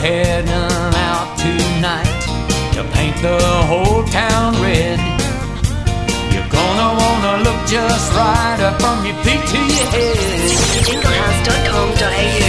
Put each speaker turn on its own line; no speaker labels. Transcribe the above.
heading out tonight to paint the whole town red. You're gonna wanna look just right up from your feet to your head.
Jinglehouse.com.au